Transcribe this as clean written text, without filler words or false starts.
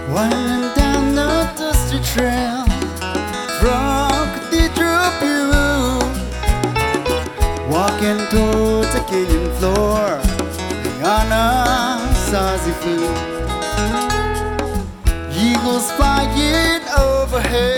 Winding down the dusty trail from Cathedral View, walking towards a canyon floor on a saucy flute. Eagles flying overhead,